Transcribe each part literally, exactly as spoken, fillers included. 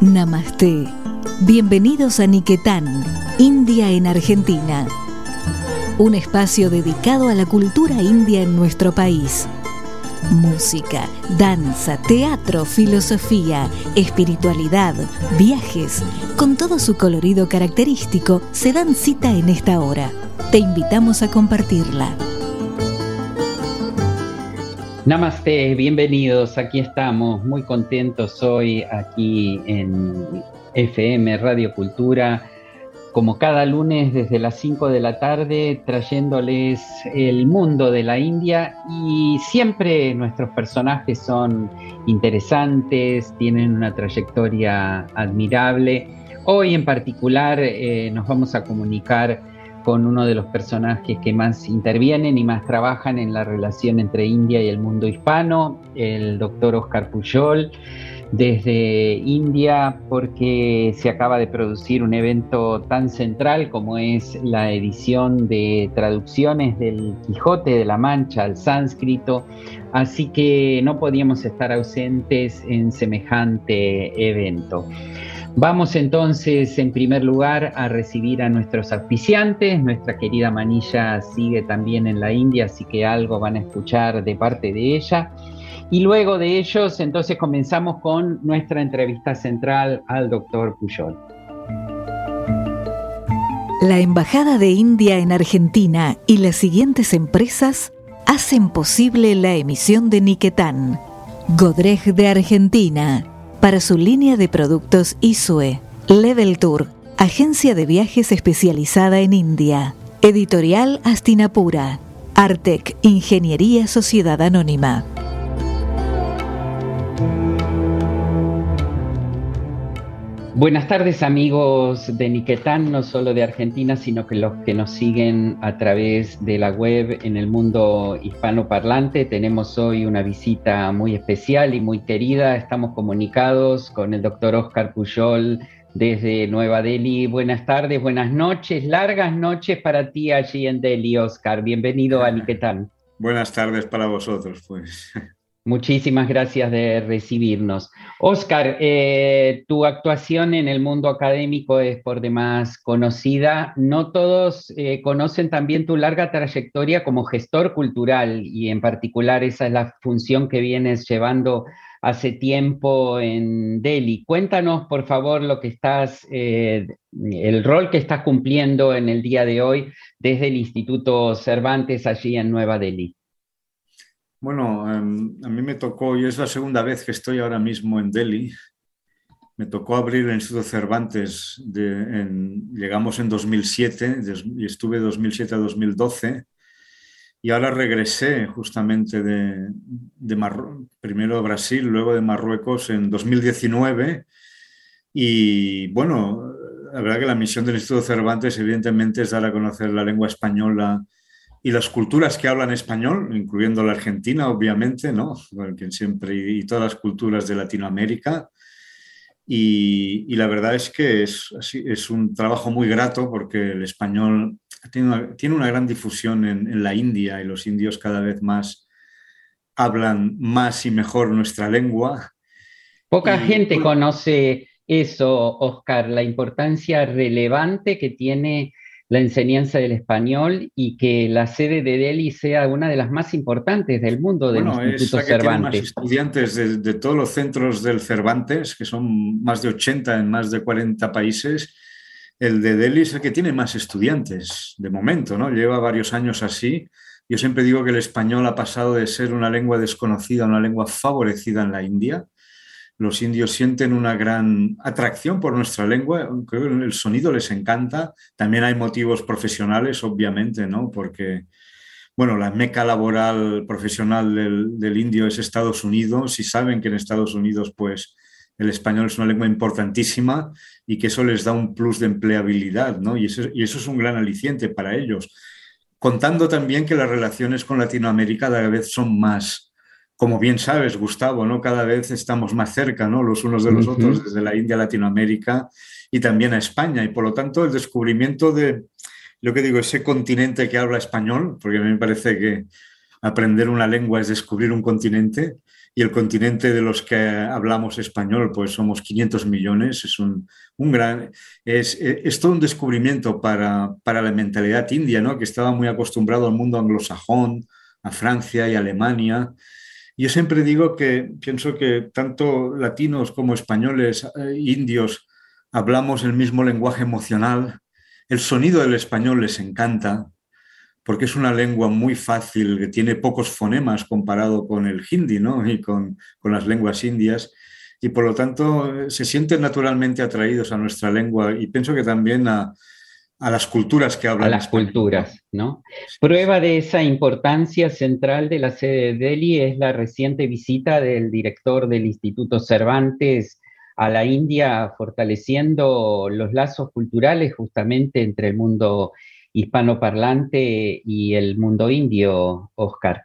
Namaste. Bienvenidos a Niquetán, India en Argentina. Un espacio dedicado a la cultura india en nuestro país. Música, danza, teatro, filosofía, espiritualidad, viajes, con todo su colorido característico, se dan cita en esta hora. Te invitamos a compartirla. Namaste, bienvenidos, aquí estamos, muy contentos hoy aquí en F M Radio Cultura, como cada lunes desde las cinco de la tarde, trayéndoles el mundo de la India, y siempre nuestros personajes son interesantes, tienen una trayectoria admirable. Hoy en particular eh, nos vamos a comunicar con uno de los personajes que más intervienen y más trabajan en la relación entre India y el mundo hispano, el doctor Óscar Pujol, desde India, porque se acaba de producir un evento tan central como es la edición de traducciones del Quijote de la Mancha al sánscrito, así que no podíamos estar ausentes en semejante evento. Vamos entonces, en primer lugar, a recibir a nuestros auspiciantes. Nuestra querida Manilla sigue también en la India, así que algo van a escuchar de parte de ella. Y luego de ellos, entonces comenzamos con nuestra entrevista central al doctor Pujol. La Embajada de India en Argentina y las siguientes empresas hacen posible la emisión de Niquetán. Godrej de Argentina, para su línea de productos Isue. Level Tour, agencia de viajes especializada en India. Editorial Astinapura. Artec, Ingeniería Sociedad Anónima. Buenas tardes, amigos de Niquetán, no solo de Argentina, sino que los que nos siguen a través de la web en el mundo hispanoparlante. Tenemos hoy una visita muy especial y muy querida. Estamos comunicados con el doctor Óscar Pujol desde Nueva Delhi. Buenas tardes, buenas noches, largas noches para ti allí en Delhi, Óscar. Bienvenido a Niquetán. Buenas tardes para vosotros, pues. Muchísimas gracias de recibirnos. Óscar, eh, tu actuación en el mundo académico es por demás conocida. No todos eh, conocen también tu larga trayectoria como gestor cultural, y en particular esa es la función que vienes llevando hace tiempo en Delhi. Cuéntanos, por favor, lo que estás, eh, el rol que estás cumpliendo en el día de hoy desde el Instituto Cervantes allí en Nueva Delhi. Bueno, um, a mí me tocó, y es la segunda vez que estoy ahora mismo en Delhi, me tocó abrir el Instituto Cervantes, de, en, llegamos en dos mil siete y estuve de dos mil siete a dos mil doce, y ahora regresé justamente de, de Marruecos, primero de Brasil, luego de Marruecos en dos mil diecinueve, y bueno, la verdad que la misión del Instituto Cervantes evidentemente es dar a conocer la lengua española y las culturas que hablan español, incluyendo la Argentina, obviamente, ¿no? Porque siempre, y todas las culturas de Latinoamérica. Y, y la verdad es que es, es un trabajo muy grato, porque el español tiene una, tiene una gran difusión en, en la India, y los indios cada vez más hablan más y mejor nuestra lengua. Poca y, gente bueno, conoce eso, Óscar, la importancia relevante que tiene la enseñanza del español, y que la sede de Delhi sea una de las más importantes del mundo del Bueno, Instituto es la que tiene más Cervantes. estudiantes de, de todos los centros del Cervantes, que son más de ochenta en más de cuarenta países. El de Delhi es el que tiene más estudiantes de momento, ¿no? Lleva varios años así. Yo siempre digo que el español ha pasado de ser una lengua desconocida a una lengua favorecida en la India. Los indios sienten una gran atracción por nuestra lengua, creo que el sonido les encanta. También hay motivos profesionales, obviamente, ¿no? Porque, bueno, la meca laboral profesional del, del indio es Estados Unidos, y saben que en Estados Unidos, pues, el español es una lengua importantísima, y que eso les da un plus de empleabilidad, ¿no? Y eso, y eso es un gran aliciente para ellos. Contando también que las relaciones con Latinoamérica cada vez son más, como bien sabes, Gustavo, ¿no? Cada vez estamos más cerca, ¿no? Los unos de los uh-huh. otros, desde la India a Latinoamérica y también a España. Y por lo tanto, el descubrimiento de, lo que digo, ese continente que habla español, porque a mí me parece que aprender una lengua es descubrir un continente, y el continente de los que hablamos español, pues somos quinientos millones, es un, un gran, es, es todo un descubrimiento para, para la mentalidad india, ¿no? Que estaba muy acostumbrado al mundo anglosajón, a Francia y Alemania. Yo siempre digo que pienso que tanto latinos como españoles, eh, indios, hablamos el mismo lenguaje emocional. El sonido del español les encanta, porque es una lengua muy fácil, que tiene pocos fonemas comparado con el hindi, ¿no? Y con, con las lenguas indias, y por lo tanto se sienten naturalmente atraídos a nuestra lengua, y pienso que también a, a las culturas que hablan a las español, culturas, ¿no? Prueba de esa importancia central de la sede de Delhi es la reciente visita del director del Instituto Cervantes a la India, fortaleciendo los lazos culturales justamente entre el mundo hispanoparlante y el mundo indio, Oscar.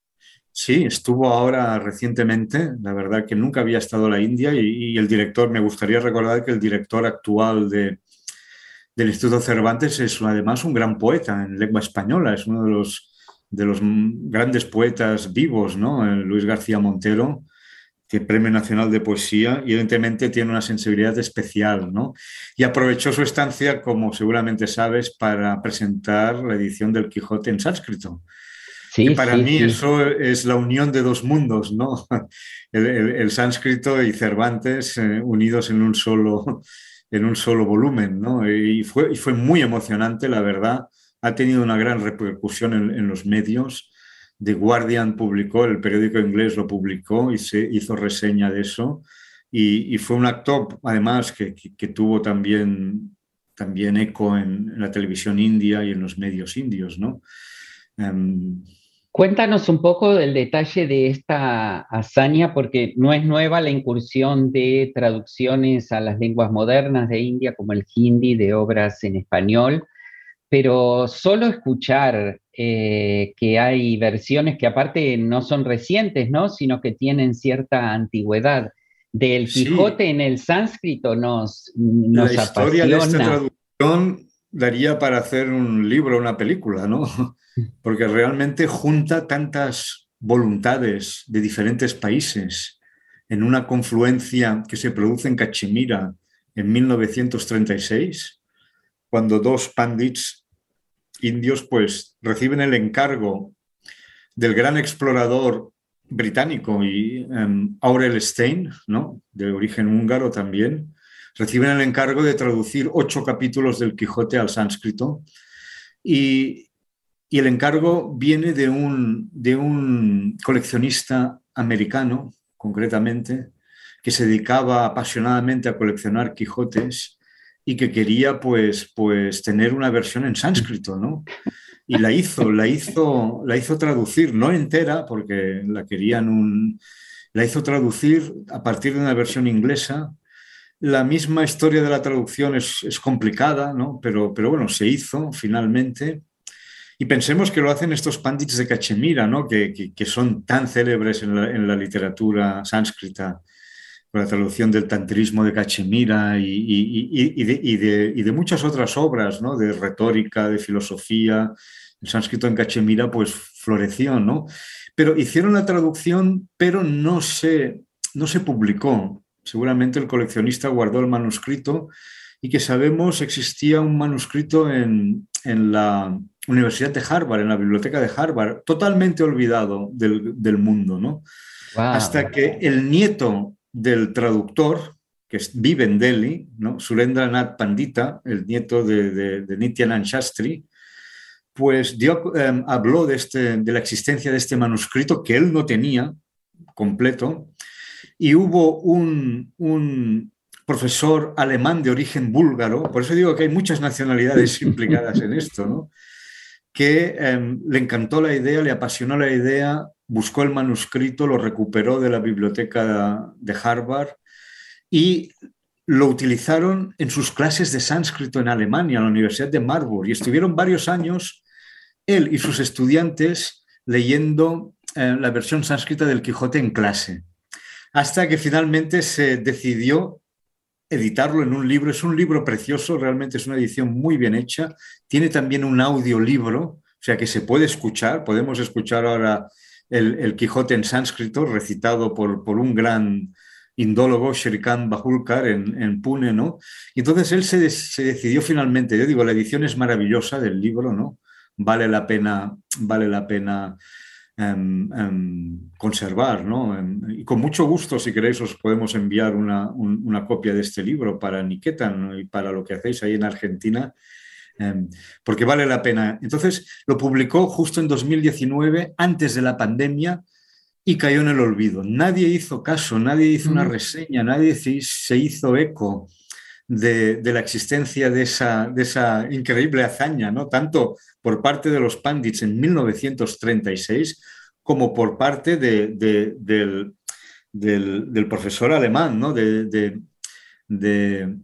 Sí, estuvo ahora recientemente, la verdad que nunca había estado en la India, y, y el director, me gustaría recordar que el director actual de, del Instituto Cervantes es además un gran poeta en lengua española, es uno de los, de los grandes poetas vivos, ¿no? Luis García Montero, que Premio Nacional de Poesía, y evidentemente tiene una sensibilidad especial, ¿no? Y aprovechó su estancia, como seguramente sabes, para presentar la edición del Quijote en sánscrito. Sí, que para sí, mí sí. eso es la unión de dos mundos, ¿no? El, el, el sánscrito y Cervantes eh, unidos en un solo, en un solo volumen, ¿no? Y fue, y fue muy emocionante, la verdad. Ha tenido una gran repercusión en, en los medios. The Guardian publicó, el periódico inglés lo publicó y se hizo reseña de eso. Y, y fue un acto, además, que, que, que tuvo también, también eco en, en la televisión india y en los medios indios, ¿no? Um, Cuéntanos un poco del detalle de esta hazaña, porque no es nueva la incursión de traducciones a las lenguas modernas de India, como el hindi, de obras en español, pero solo escuchar eh, que hay versiones que aparte no son recientes, ¿no? Sino que tienen cierta antigüedad. Del sí, Quijote en el sánscrito nos, nos la historia de esta apasiona. traducción daría para hacer un libro, una película, ¿no? Porque realmente junta tantas voluntades de diferentes países en una confluencia que se produce en Cachemira en mil novecientos treinta y seis, cuando dos pandits indios pues reciben el encargo del gran explorador británico y um, Aurel Stein, ¿no? De origen húngaro también, reciben el encargo de traducir ocho capítulos del Quijote al sánscrito, y, y el encargo viene de un, de un coleccionista americano, concretamente, que se dedicaba apasionadamente a coleccionar Quijotes y que quería pues, pues tener una versión en sánscrito, ¿no? Y la hizo, la hizo, la hizo traducir, no entera, porque la querían un... La hizo traducir a partir de una versión inglesa. La misma historia de la traducción es, es complicada, ¿no? Pero, pero bueno, se hizo finalmente. Y pensemos que lo hacen estos pandits de Cachemira, ¿no? Que, que, que son tan célebres en la, en la literatura sánscrita, con la traducción del tantrismo de Cachemira y, y, y, y, de, y, de, y de muchas otras obras, ¿no? De retórica, de filosofía. El sánscrito en Cachemira pues floreció, ¿no? Pero hicieron la traducción, pero no se, no se publicó. Seguramente el coleccionista guardó el manuscrito, y que sabemos existía un manuscrito en, en la Universidad de Harvard, en la biblioteca de Harvard, totalmente olvidado del, del mundo, ¿no? Wow. Hasta que el nieto del traductor, que vive en Delhi, ¿no? Surendranath Pandita, el nieto de, de, de Nityanand Shastri, pues dio, eh, habló de, este, de la existencia de este manuscrito que él no tenía completo, y hubo un, un profesor alemán de origen búlgaro, por eso digo que hay muchas nacionalidades implicadas en esto, ¿no? Que eh, le encantó la idea, le apasionó la idea, buscó el manuscrito, lo recuperó de la biblioteca de Harvard y lo utilizaron en sus clases de sánscrito en Alemania, en la Universidad de Marburg, y estuvieron varios años él y sus estudiantes leyendo eh, la versión sánscrita del Quijote en clase, hasta que finalmente se decidió editarlo en un libro. Es un libro precioso, realmente es una edición muy bien hecha. Tiene también un audiolibro, o sea que se puede escuchar. Podemos escuchar ahora el, el Quijote en sánscrito, recitado por, por un gran indólogo, Shrikant Bajulkar, en, en Pune, ¿no? Y entonces él se, se decidió finalmente, yo digo, la edición es maravillosa del libro, ¿no? Vale la pena, vale la pena um, um, conservar, ¿no? Um, y con mucho gusto, si queréis, os podemos enviar una, un, una copia de este libro para Niketan, ¿no? Y para lo que hacéis ahí en Argentina, um, porque vale la pena. Entonces, lo publicó justo en dos mil diecinueve, antes de la pandemia, y cayó en el olvido. Nadie hizo caso, nadie hizo una reseña, nadie se hizo eco de, de la existencia de esa, de esa increíble hazaña, ¿no? Tanto por parte de los Pandits en mil novecientos treinta y seis como por parte de, de, del, del, del profesor alemán, ¿no? de, de, de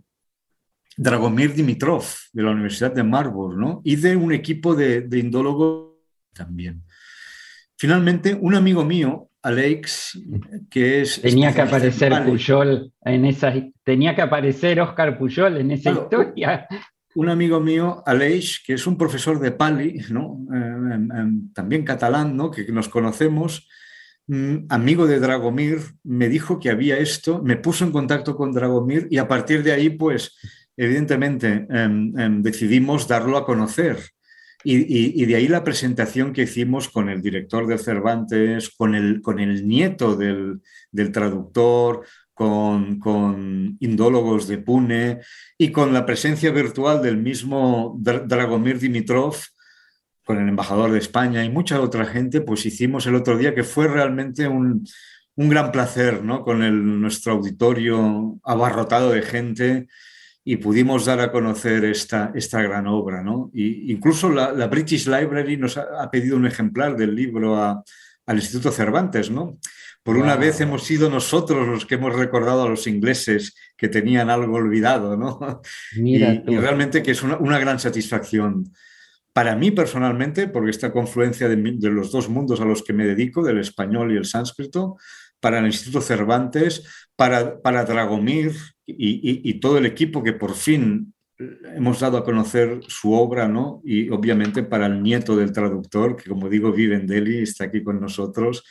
Dragomir Dimitrov, de la Universidad de Marburg, ¿no? Y de un equipo de, de indólogos también. Finalmente, un amigo mío, Alex, que es... Tenía que aparecer Pujol en esa... Tenía que aparecer Óscar Pujol en esa claro, historia. Un amigo mío, Aleix, que es un profesor de Pali, ¿no? eh, eh, también catalán, ¿no? Que nos conocemos, mm, amigo de Dragomir, me dijo que había esto, me puso en contacto con Dragomir y a partir de ahí, pues, evidentemente, eh, eh, decidimos darlo a conocer. Y, y, y de ahí la presentación que hicimos con el director de Cervantes, con el, con el nieto del, del traductor, con, con indólogos de Pune y con la presencia virtual del mismo Dragomir Dimitrov, con el embajador de España y mucha otra gente, pues hicimos el otro día, que fue realmente un, un gran placer, ¿no? Con el, nuestro auditorio abarrotado de gente, y pudimos dar a conocer esta, esta gran obra, ¿no? Y incluso la, la British Library nos ha, ha pedido un ejemplar del libro a, al Instituto Cervantes, ¿no? Por wow. Una vez hemos sido nosotros los que hemos recordado a los ingleses que tenían algo olvidado, ¿no? Mira y, y realmente que es una, una gran satisfacción. Para mí personalmente, porque esta confluencia de, de los dos mundos a los que me dedico, del español y el sánscrito, para el Instituto Cervantes, para, para Dragomir y, y, y todo el equipo que por fin hemos dado a conocer su obra, ¿no? Y obviamente para el nieto del traductor, que como digo vive en Delhi, está aquí con nosotros.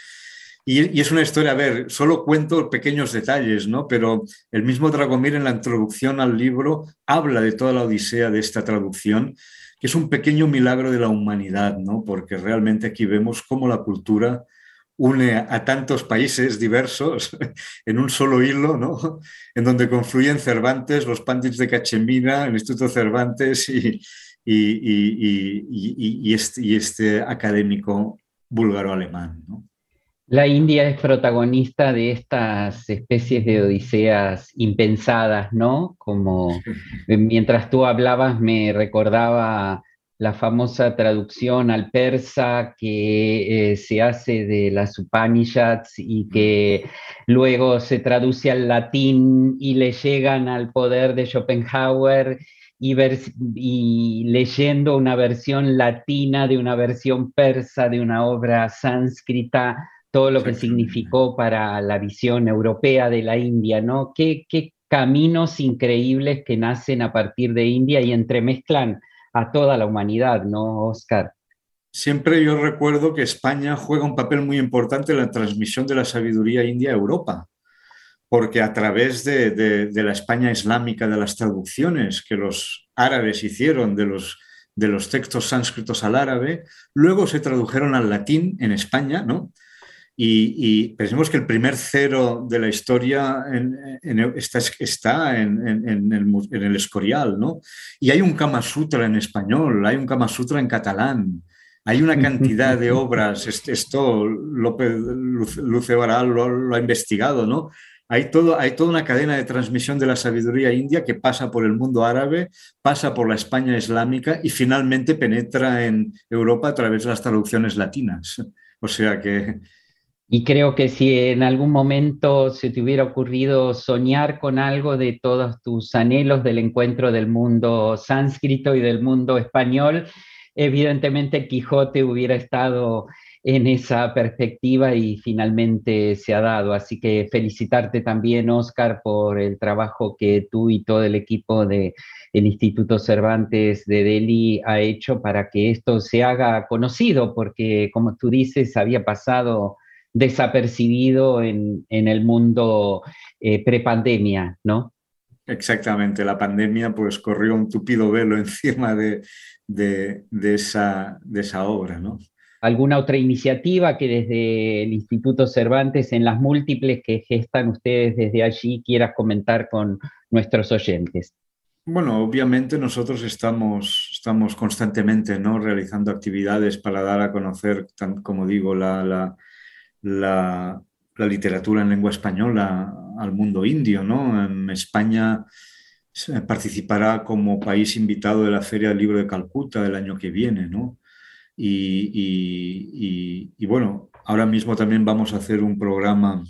Y, y es una historia, a ver, solo cuento pequeños detalles, ¿no? Pero el mismo Dragomir en la introducción al libro habla de toda la odisea de esta traducción, que es un pequeño milagro de la humanidad, ¿no? Porque realmente aquí vemos cómo la cultura une a tantos países diversos en un solo hilo, ¿no? En donde confluyen Cervantes, los Pandits de Cachemira, el Instituto Cervantes y, y, y, y, y, este, y este académico búlgaro-alemán, ¿no? La India es protagonista de estas especies de odiseas impensadas, ¿no? Como mientras tú hablabas me recordaba la famosa traducción al persa que eh, se hace de las Upanishads y que luego se traduce al latín y le llegan al poder de Schopenhauer y, ver, y leyendo una versión latina de una versión persa de una obra sánscrita, todo lo que significó para la visión europea de la India, ¿no? Qué, qué caminos increíbles que nacen a partir de India y entremezclan a toda la humanidad, ¿no, Óscar? Siempre yo recuerdo que España juega un papel muy importante en la transmisión de la sabiduría india a Europa, porque a través de, de, de la España islámica, de las traducciones que los árabes hicieron de los, de los textos sánscritos al árabe, luego se tradujeron al latín en España, ¿no? Y, y pensemos que el primer cero de la historia en, en, está, está en, en, en, el, en el Escorial, ¿no? Y hay un Kama Sutra en español, hay un Kama Sutra en catalán, hay una cantidad de obras, esto López Luce Baral lo, lo ha investigado, ¿no? Hay, todo, hay toda una cadena de transmisión de la sabiduría india que pasa por el mundo árabe, pasa por la España islámica y finalmente penetra en Europa a través de las traducciones latinas. O sea que... Y creo que si en algún momento se te hubiera ocurrido soñar con algo de todos tus anhelos del encuentro del mundo sánscrito y del mundo español, evidentemente Quijote hubiera estado en esa perspectiva y finalmente se ha dado. Así que felicitarte también, Oscar, por el trabajo que tú y todo el equipo del Instituto Cervantes de Delhi ha hecho para que esto se haga conocido, porque como tú dices, había pasado desapercibido en, en el mundo eh, prepandemia, ¿no? Exactamente, la pandemia pues corrió un tupido velo encima de, de, de, esa, de esa obra, ¿no? ¿Alguna otra iniciativa que desde el Instituto Cervantes, en las múltiples que gestan ustedes desde allí, quieras comentar con nuestros oyentes? Bueno, obviamente nosotros estamos, estamos constantemente, ¿no?, realizando actividades para dar a conocer, tan, como digo, la, la, la, la literatura en lengua española al mundo indio, ¿no? En España participará como país invitado de la Feria del Libro de Calcuta del año que viene, ¿no? Y, y, y, y bueno, ahora mismo también vamos a hacer un programa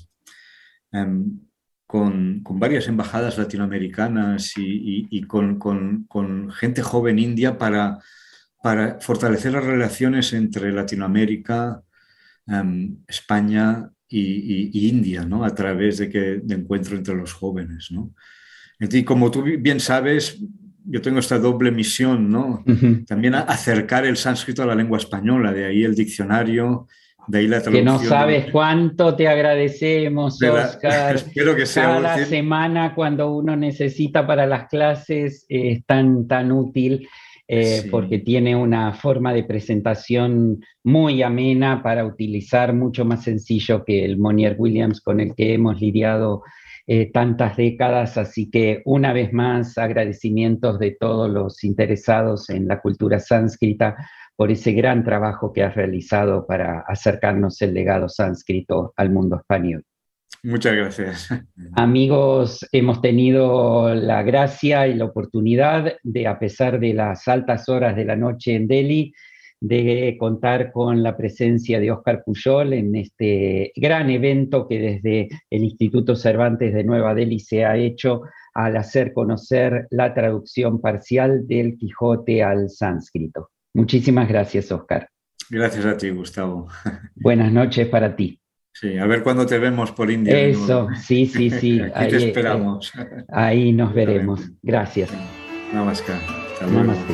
um, con, con varias embajadas latinoamericanas y, y, y con, con, con gente joven india para, para fortalecer las relaciones entre Latinoamérica, um, España y, y, y India, ¿no? A través de, que, de encuentro entre los jóvenes, ¿no? Y como tú bien sabes, yo tengo esta doble misión, ¿no? Uh-huh. También acercar el sánscrito a la lengua española, de ahí el diccionario, de ahí la traducción. Que no sabes de... cuánto te agradecemos, la... Oscar. Espero que sea Cada útil. semana cuando uno necesita para las clases eh, es tan, tan útil eh, sí. porque tiene una forma de presentación muy amena para utilizar, mucho más sencillo que el Monier-Williams con el que hemos lidiado Eh, tantas décadas, así que una vez más agradecimientos de todos los interesados en la cultura sánscrita por ese gran trabajo que has realizado para acercarnos el legado sánscrito al mundo español. Muchas gracias. Amigos, hemos tenido la gracia y la oportunidad de, a pesar de las altas horas de la noche en Delhi, de contar con la presencia de Oscar Pujol en este gran evento que desde el Instituto Cervantes de Nueva Delhi se ha hecho al hacer conocer la traducción parcial del Quijote al sánscrito. Muchísimas gracias, Oscar. Gracias a ti, Gustavo. Buenas noches para ti. Sí, a ver cuándo te vemos por India. Eso, sí, sí, sí. Aquí ahí, te esperamos. Eh, ahí nos veremos. Gracias. Namaskar. Hasta luego. Namaste.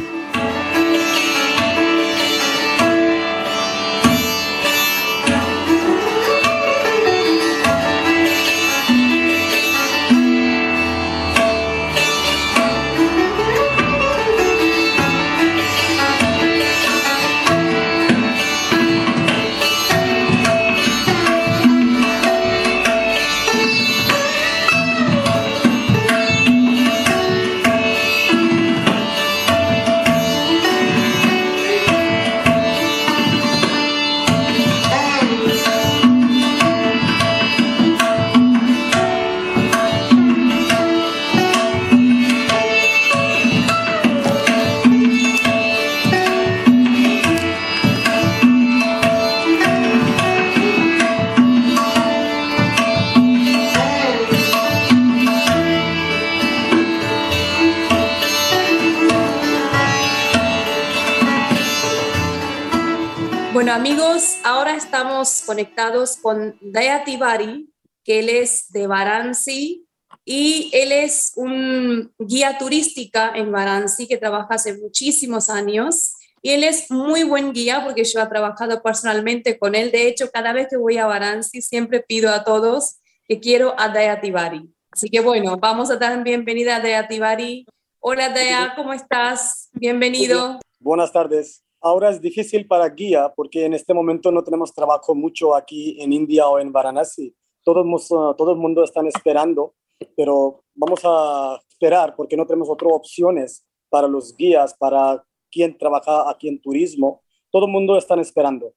Bueno, amigos, ahora estamos conectados con Daya Tiwari, que él es de Varanasi y él es un guía turística en Varanasi que trabaja hace muchísimos años y él es muy buen guía porque yo he trabajado personalmente con él. De hecho, cada vez que voy a Varanasi siempre pido a todos que quiero a Daya Tiwari. Así que bueno, vamos a dar bienvenida a Daya Tiwari. Hola Daya, ¿cómo estás? Bienvenido. Buenas tardes. Ahora es difícil para guía porque en este momento no tenemos trabajo mucho aquí en India o en Varanasi. Todo, todo el mundo está esperando, pero vamos a esperar porque no tenemos otras opciones para los guías, para quien trabaja aquí en turismo. Todo el mundo está esperando.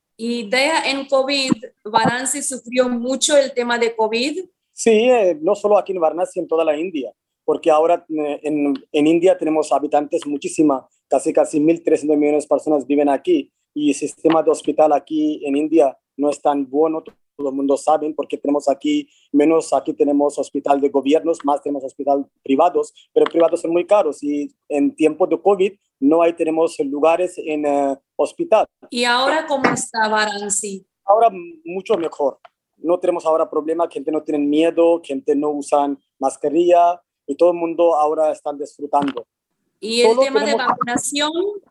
Y Daya, en COVID, ¿Varanasi sufrió mucho el tema de COVID? Sí, eh, no solo aquí en Varanasi, en toda la India, porque ahora eh, en, en India tenemos habitantes muchísima. Casi, casi mil trescientos millones de personas viven aquí y el sistema de hospital aquí en India no es tan bueno, todo el mundo sabe, porque tenemos aquí, menos aquí tenemos hospital de gobiernos, más tenemos hospital privados, pero privados son muy caros y en tiempo de COVID no hay tenemos lugares en uh, hospital. ¿Y ahora cómo está Varanasi? Ahora mucho mejor. No tenemos ahora problema, gente no tiene miedo, gente no usan mascarilla y todo el mundo ahora está disfrutando. ¿Y el Solo tema de tenemos- vacunación?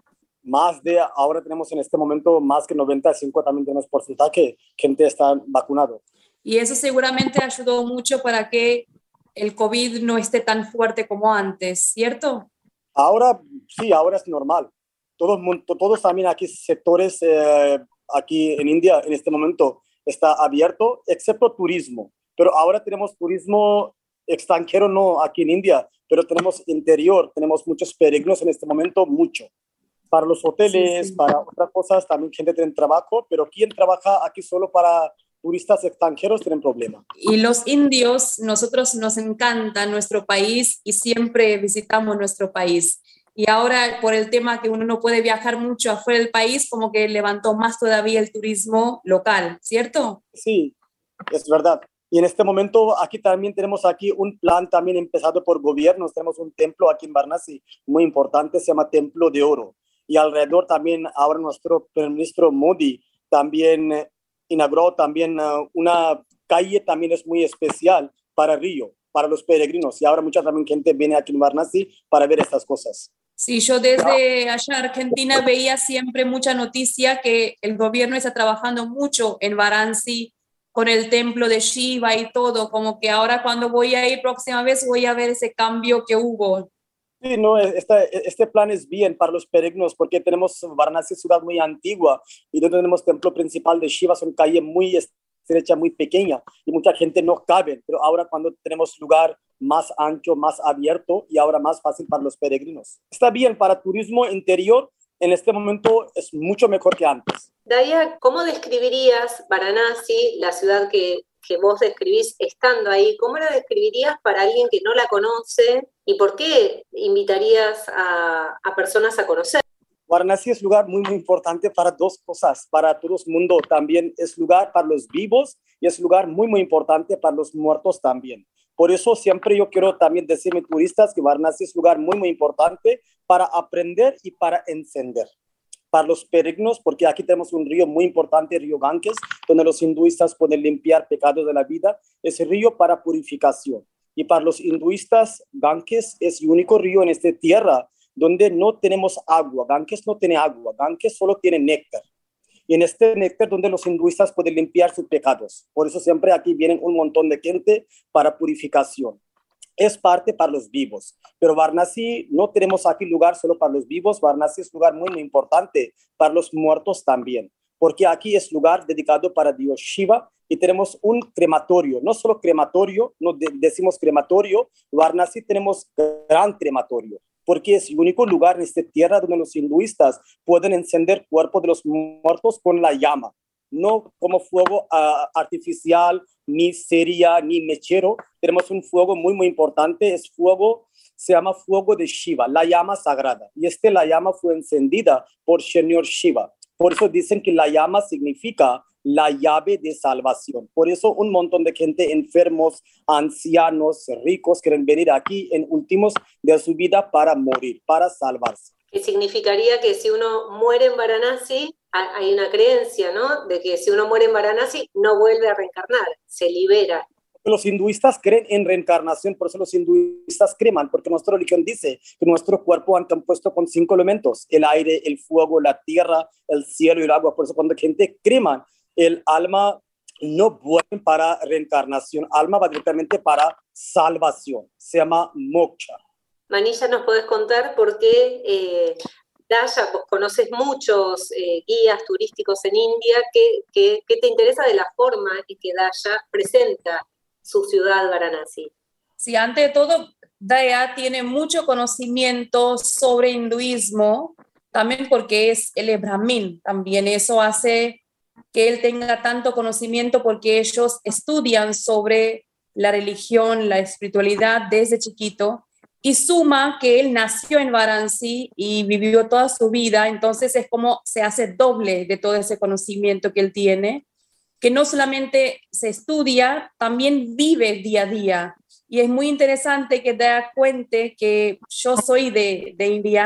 Más de, ahora tenemos en este momento más que noventa y cinco también tenemos porcentaje, gente está vacunado. Y eso seguramente ayudó mucho para que el COVID no esté tan fuerte como antes, ¿cierto? Ahora sí, ahora es normal. Todo el mundo, todos también aquí sectores eh, aquí en India en este momento está abierto, excepto turismo. Pero ahora tenemos turismo extranjero, no aquí en India, pero tenemos interior, tenemos muchos peregrinos en este momento, mucho. Para los hoteles, Sí, sí. para otras cosas, también gente tiene trabajo, pero quien trabaja aquí solo para turistas extranjeros tienen problema. Y los indios, nosotros nos encanta nuestro país y siempre visitamos nuestro país. Y ahora por el tema que uno no puede viajar mucho afuera del país, como que levantó más todavía el turismo local, ¿cierto? Sí, es verdad. Y en este momento aquí también tenemos aquí un plan también empezado por gobiernos. Tenemos un templo aquí en Varanasi muy importante, se llama Templo de Oro. Y alrededor también ahora nuestro primer ministro Modi también eh, inauguró también uh, una calle también es muy especial para Río, para los peregrinos. Y ahora mucha también gente viene aquí en Varanasi para ver estas cosas. Sí, yo desde allá Argentina veía siempre mucha noticia que el gobierno está trabajando mucho en Varanasi con el templo de Shiva y todo, como que ahora cuando voy a ir próxima vez voy a ver ese cambio que hubo. Sí, no, este, este plan es bien para los peregrinos porque tenemos Varanasi, ciudad muy antigua, y donde tenemos templo principal de Shiva, son calle muy estrecha, muy pequeña, y mucha gente no cabe, pero ahora cuando tenemos lugar más ancho, más abierto, y ahora más fácil para los peregrinos. Está bien para turismo interior, en este momento es mucho mejor que antes. Daya, ¿cómo describirías Varanasi, la ciudad que, que vos describís estando ahí? ¿Cómo la describirías para alguien que no la conoce? ¿Y por qué invitarías a, a personas a conocer? Varanasi es lugar muy, muy importante para dos cosas, para todo el mundo. También es lugar para los vivos y es lugar muy, muy importante para los muertos también. Por eso siempre yo quiero también decirme a turistas que Varanasi es lugar muy, muy importante para aprender y para encender. Para los peregrinos, porque aquí tenemos un río muy importante, el río Ganges, donde los hinduistas pueden limpiar pecados de la vida. Es el río para purificación. Y para los hinduistas, Ganges es el único río en esta tierra donde no tenemos agua. Ganges no tiene agua, Ganges solo tiene néctar. Y en este néctar donde los hinduistas pueden limpiar sus pecados. Por eso siempre aquí vienen un montón de gente para purificación. Es parte para los vivos. Pero Varanasi no tenemos aquí lugar solo para los vivos. Varanasi es lugar muy, muy importante para los muertos también. Porque aquí es lugar dedicado para Dios Shiva y tenemos un crematorio. No solo crematorio, no de- decimos crematorio, Varanasi tenemos gran crematorio. Porque es el único lugar en esta tierra donde los hinduistas pueden encender cuerpos de los muertos con la llama. No como fuego uh, artificial, ni ceria, ni mechero. Tenemos un fuego muy, muy importante. Es fuego, se llama fuego de Shiva, la llama sagrada. Y este, la llama fue encendida por Señor Shiva. Por eso dicen que la llama significa la llave de salvación. Por eso un montón de gente, enfermos, ancianos, ricos, quieren venir aquí en últimos de su vida para morir, para salvarse. Que significaría que si uno muere en Varanasi, ha- hay una creencia, ¿no? De que si uno muere en Varanasi, no vuelve a reencarnar, se libera. Los hinduistas creen en reencarnación, por eso los hinduistas creman, porque nuestra religión dice que nuestro cuerpo está compuesto con cinco elementos: el aire, el fuego, la tierra, el cielo y el agua. Por eso cuando gente crema, el alma no vuelve para reencarnación, alma va directamente para salvación, se llama moksha. Manilla, ¿nos podés contar por qué, eh, Daya, vos conoces muchos eh, guías turísticos en India, ¿qué, qué, qué te interesa de la forma en que Daya presenta su ciudad Varanasi? Sí, ante de todo, Daya tiene mucho conocimiento sobre hinduismo, también porque es, él es brahmin, también eso hace que él tenga tanto conocimiento porque ellos estudian sobre la religión, la espiritualidad desde chiquito, y suma que él nació en Varanasi y vivió toda su vida, entonces es como se hace doble de todo ese conocimiento que él tiene, que no solamente se estudia, también vive día a día. Y es muy interesante que te das cuenta que yo soy de, de India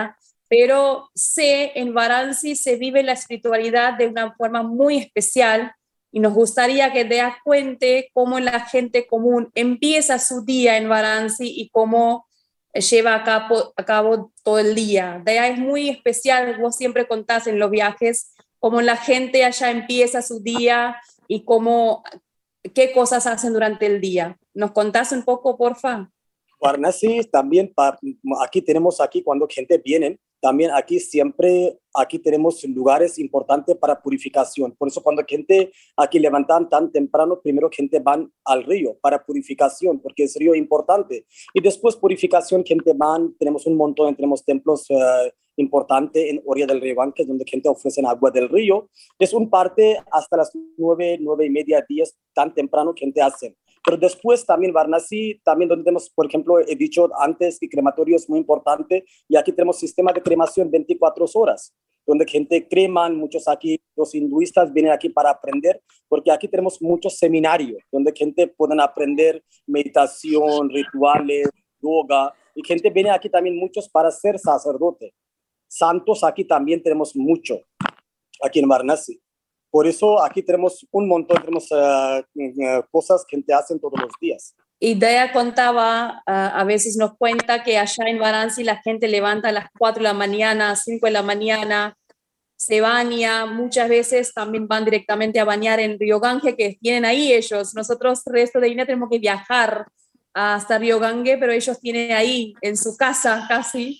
pero sé, en Varanasi se vive la espiritualidad de una forma muy especial y nos gustaría que Dea cuente cómo la gente común empieza su día en Varanasi y cómo lleva a cabo, a cabo todo el día. Dea, es muy especial, vos siempre contás en los viajes cómo la gente allá empieza su día y cómo, qué cosas hacen durante el día. ¿Nos contás un poco, porfa? Varanasi también, aquí tenemos aquí cuando gente viene, también aquí siempre, aquí tenemos lugares importantes para purificación. Por eso cuando gente aquí levantan tan temprano, primero gente van al río para purificación, porque es río importante. Y después purificación, gente van, tenemos un montón, tenemos templos uh, importantes en orilla del río Ganges, donde gente ofrece agua del río. Es un parte hasta las nueve, nueve y media, diez, tan temprano gente hace. Pero después también Varanasi, también donde tenemos, por ejemplo, he dicho antes que crematorio es muy importante y aquí tenemos sistema de cremación veinticuatro horas, donde gente creman, muchos aquí, los hinduistas vienen aquí para aprender, porque aquí tenemos muchos seminarios donde gente pueden aprender meditación, rituales, yoga, y gente viene aquí también muchos para ser sacerdote. Santos aquí también tenemos mucho, aquí en Varanasi. Por eso aquí tenemos un montón, tenemos uh, uh, cosas que te hacen todos los días. Y Dea contaba, uh, a veces nos cuenta que allá en Varanasi la gente levanta a las cuatro de la mañana, cinco de la mañana, se baña, muchas veces también van directamente a bañar en Río Ganges, que tienen ahí ellos. Nosotros, el resto de India, tenemos que viajar hasta Río Ganges, pero ellos tienen ahí, en su casa casi,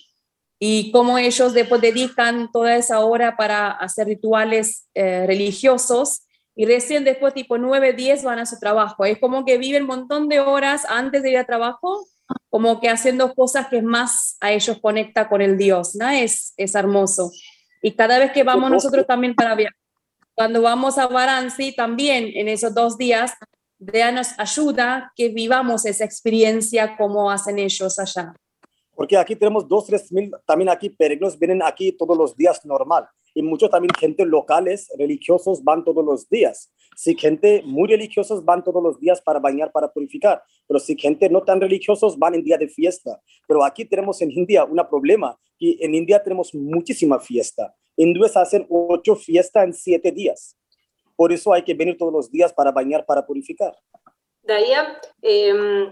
y cómo ellos después dedican toda esa hora para hacer rituales eh, religiosos y recién después tipo nueve, diez van a su trabajo. Es como que viven un montón de horas antes de ir a trabajo, como que haciendo cosas que más a ellos conecta con el Dios, ¿no? Es, es hermoso. Y cada vez que vamos nosotros también para viajar, cuando vamos a Varanasi también en esos dos días, Dea nos ayuda que vivamos esa experiencia como hacen ellos allá. Porque aquí tenemos dos, tres mil, también aquí peregrinos vienen aquí todos los días normal. Y muchos también gente locales, religiosos, van todos los días. Si gente muy religiosos van todos los días para bañar, para purificar. Pero si gente no tan religiosos van en día de fiesta. Pero aquí tenemos en India un problema. Y en India tenemos muchísima fiesta. Hindúes hacen ocho fiestas en siete días. Por eso hay que venir todos los días para bañar, para purificar. Daya, eh...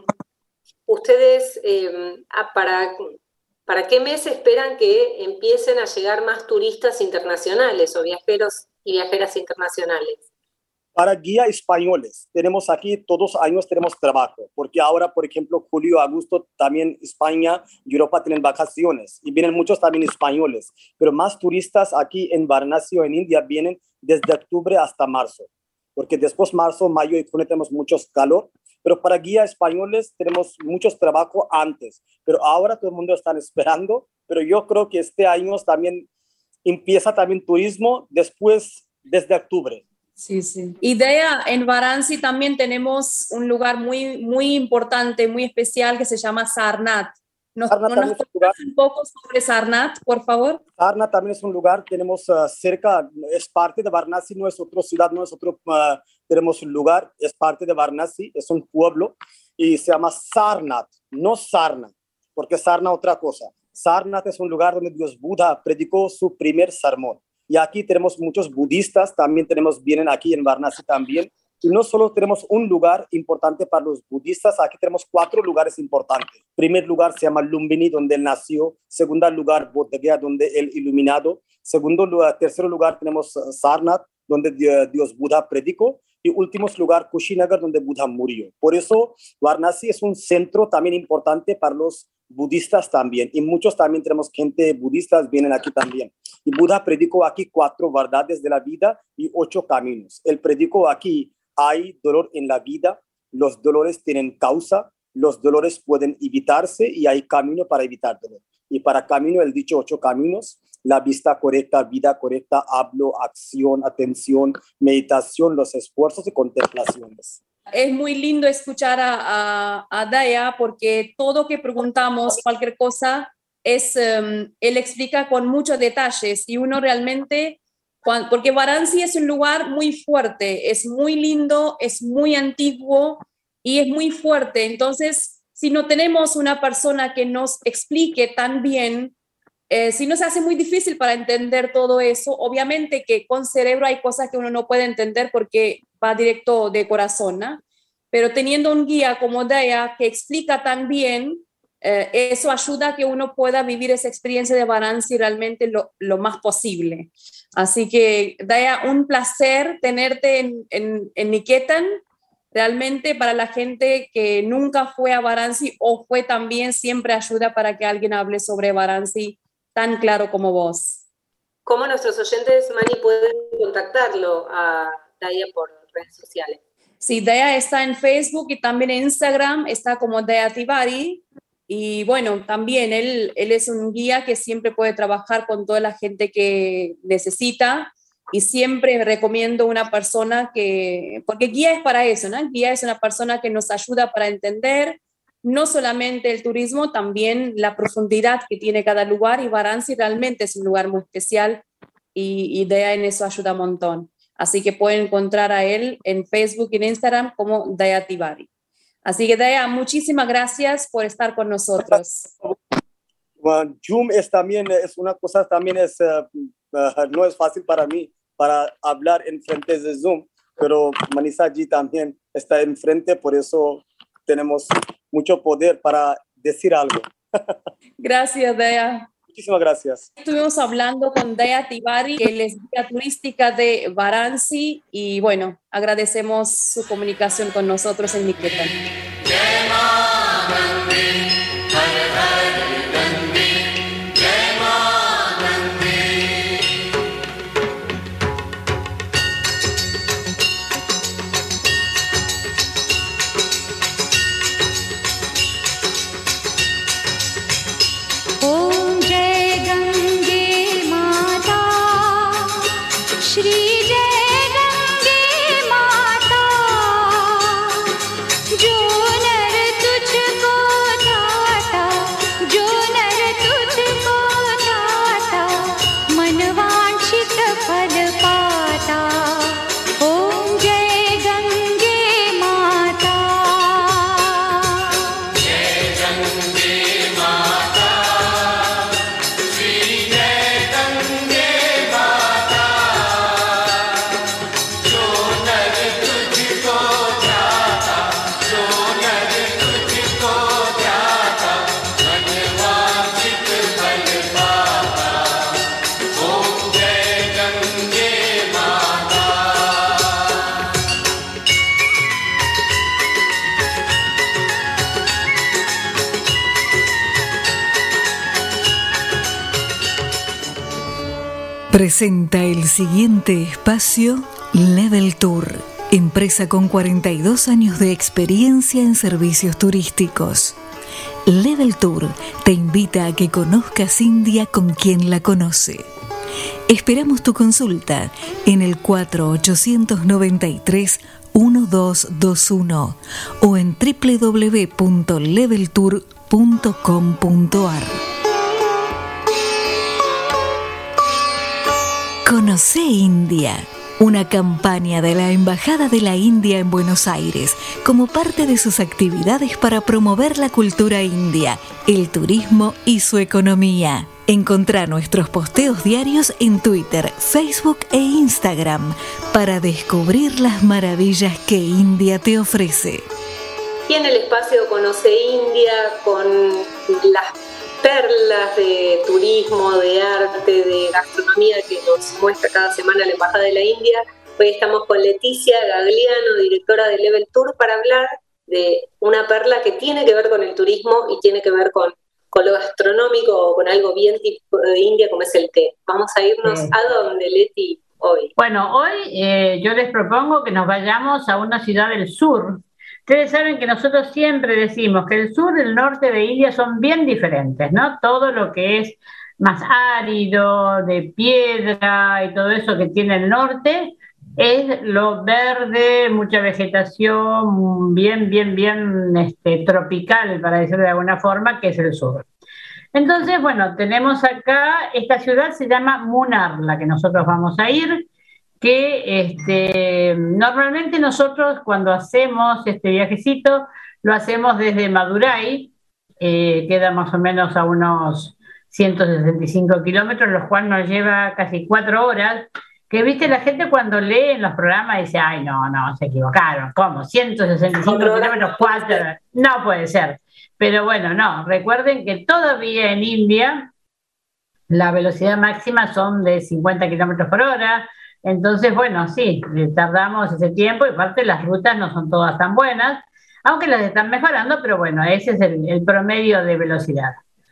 ¿Ustedes eh, para, para qué mes esperan que empiecen a llegar más turistas internacionales o viajeros y viajeras internacionales? Para guías españoles, tenemos aquí todos los años tenemos trabajo, porque ahora, por ejemplo, julio, agosto, también España y Europa tienen vacaciones y vienen muchos también españoles, pero más turistas aquí en Varanasi o en India vienen desde octubre hasta marzo, porque después marzo, mayo y junio tenemos muchos calor. Pero para guías españoles tenemos muchos trabajos antes, pero ahora todo el mundo está esperando, pero yo creo que este año también empieza también turismo después, desde octubre. Sí, sí. Y Dea, en Varanasi también tenemos un lugar muy, muy importante, muy especial que se llama Sarnath. ¿Nos, Sarnath ¿no nos contás un poco sobre Sarnath, por favor? Sarnath también es un lugar, tenemos uh, cerca, es parte de Varanasi, no es otra ciudad, no es otro, uh, tenemos un lugar, es parte de Varanasi, es un pueblo y se llama Sarnath, no Sarna, porque Sarna es otra cosa. Sarnath es un lugar donde Dios Buda predicó su primer sermón. Y aquí tenemos muchos budistas, también tenemos, vienen aquí en Varanasi también. Y no solo tenemos un lugar importante para los budistas, aquí tenemos cuatro lugares importantes. Primer lugar se llama Lumbini, donde él nació. Segundo lugar, Bodh Gaya, donde él iluminado. Segundo lugar, tercer lugar tenemos Sarnath, donde Dios Buda predicó. Y último lugar, Kushinagar, donde Buda murió. Por eso, Varanasi es un centro también importante para los budistas también. Y muchos también tenemos gente budistas, vienen aquí también. Y Buda predicó aquí cuatro verdades de la vida y ocho caminos. Él predicó aquí, hay dolor en la vida, los dolores tienen causa, los dolores pueden evitarse y hay camino para evitar dolor. Y para camino, él dicho ocho caminos, la vista correcta, vida correcta, hablo, acción, atención, meditación, los esfuerzos y contemplaciones. Es muy lindo escuchar a, a, a Daya porque todo que preguntamos, cualquier cosa, es, um, él explica con muchos detalles y uno realmente, cuando, porque Varanasi es un lugar muy fuerte, es muy lindo, es muy antiguo y es muy fuerte. Entonces, si no tenemos una persona que nos explique tan bien eh, si no se hace muy difícil para entender todo eso, obviamente que con cerebro hay cosas que uno no puede entender porque va directo de corazón, ¿no? Pero teniendo un guía como Daya que explica tan bien, eh, eso ayuda a que uno pueda vivir esa experiencia de Varanasi realmente lo, lo más posible. Así que, Daya, un placer tenerte en, en, en Niketan. Realmente para la gente que nunca fue a Varanasi o fue también, siempre ayuda para que alguien hable sobre Varanasi tan claro como vos. ¿Cómo nuestros oyentes, Mani, pueden contactarlo a Daya por redes sociales? Sí, Daya está en Facebook y también en Instagram, está como Daya Tiwari. Y bueno, también él, él es un guía que siempre puede trabajar con toda la gente que necesita. Y siempre recomiendo una persona que, porque guía es para eso, ¿no? Guía es una persona que nos ayuda para entender no solamente el turismo, también la profundidad que tiene cada lugar, y Varanasi realmente es un lugar muy especial y, y Daya en eso ayuda un montón. Así que pueden encontrar a él en Facebook y en Instagram como Daya Tiwari. Así que Daya, muchísimas gracias por estar con nosotros. Bueno, Zoom es también, es una cosa, también es, uh, uh, no es fácil para mí para hablar en frente de Zoom, pero Manisaji también está enfrente, por eso tenemos mucho poder para decir algo. Gracias, Daya. Muchísimas gracias. Estuvimos hablando con Daya Tiwari, que es guía turística de Varanasi, y bueno, agradecemos su comunicación con nosotros en Niketan. Presenta el siguiente espacio Level Tour, empresa con cuarenta y dos años de experiencia en servicios turísticos. Level Tour te invita a que conozcas India con quien la conoce. Esperamos tu consulta en el cuatro ochocientos noventa y tres doce veintiuno o en doble u doble u doble u punto level tour punto com punto a r. Conoce India, una campaña de la Embajada de la India en Buenos Aires como parte de sus actividades para promover la cultura india, el turismo y su economía. Encontrá nuestros posteos diarios en Twitter, Facebook e Instagram para descubrir las maravillas que India te ofrece. Y en el espacio Conoce India, con las perlas de turismo, de arte, de gastronomía que nos muestra cada semana la Embajada de la India. Hoy estamos con Leticia Gagliano, directora de Level Tour, para hablar de una perla que tiene que ver con el turismo y tiene que ver con, con lo gastronómico o con algo bien típico de India como es el té. Vamos a irnos sí. ¿A dónde, Leti, hoy? Bueno, hoy eh, yo les propongo que nos vayamos a una ciudad del sur. Ustedes saben que nosotros siempre decimos que el sur y el norte de India son bien diferentes, ¿no? Todo lo que es más árido, de piedra y todo eso que tiene el norte es lo verde, mucha vegetación, bien, bien, bien este, tropical, para decirlo de alguna forma, que es el sur. Entonces, bueno, tenemos acá, esta ciudad se llama Munnar, la que nosotros vamos a ir, que este, normalmente nosotros cuando hacemos este viajecito lo hacemos desde Madurai, eh, queda más o menos a unos ciento sesenta y cinco kilómetros, lo cual nos lleva casi cuatro horas. Que viste, la gente cuando lee en los programas dice, ay, no, no, se equivocaron, ¿cómo? ciento sesenta y cinco kilómetros, cuatro horas, no puede ser. Pero bueno, no, recuerden que todavía en India la velocidad máxima son de cincuenta kilómetros por hora, entonces, bueno, sí, tardamos ese tiempo y aparte las rutas no son todas tan buenas, aunque las están mejorando, pero bueno, ese es el, el promedio de velocidad.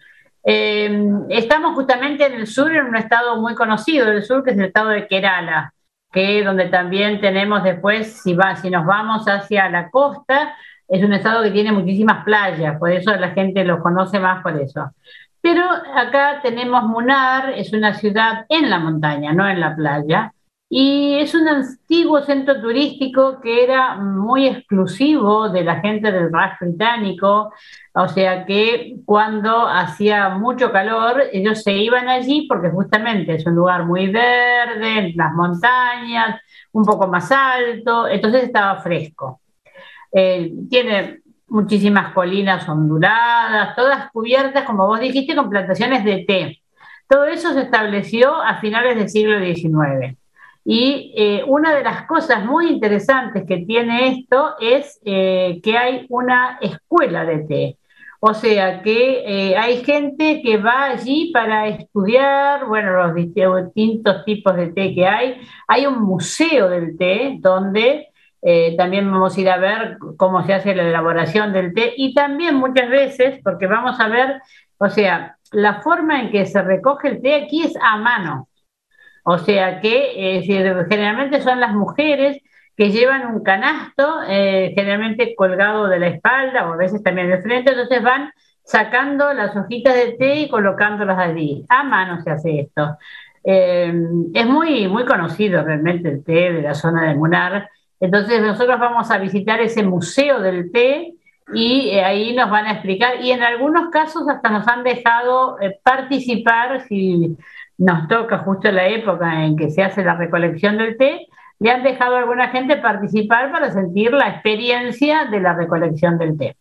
Eh, estamos justamente en el sur, en un estado muy conocido del sur, que es el estado de Kerala, que es donde también tenemos después, si, va, si nos vamos hacia la costa, es un estado que tiene muchísimas playas, por eso la gente los conoce más por eso. Pero acá tenemos Munnar, es una ciudad en la montaña, no en la playa, y es un antiguo centro turístico que era muy exclusivo de la gente del Raj británico, o sea que cuando hacía mucho calor ellos se iban allí porque justamente es un lugar muy verde, en las montañas, un poco más alto, entonces estaba fresco. Eh, tiene muchísimas colinas onduladas, todas cubiertas, como vos dijiste, con plantaciones de té. Todo eso se estableció a finales del siglo diecinueve. Y eh, una de las cosas muy interesantes que tiene esto es eh, que hay una escuela de té. O sea que eh, hay gente que va allí para estudiar, bueno, los distintos tipos de té que hay. Hay un museo del té donde eh, también vamos a ir a ver cómo se hace la elaboración del té y también muchas veces, porque vamos a ver, o sea, la forma en que se recoge el té aquí es a mano. O sea que eh, generalmente son las mujeres que llevan un canasto, eh, generalmente colgado de la espalda o a veces también de frente, entonces van sacando las hojitas de té y colocándolas allí. A mano se hace esto. Eh, es muy, muy conocido realmente el té de la zona de Munnar. Entonces nosotros vamos a visitar ese museo del té y eh, ahí nos van a explicar, y en algunos casos hasta nos han dejado eh, participar, si nos toca justo la época en que se hace la recolección del té, le han dejado a alguna gente participar para sentir la experiencia de la recolección del té.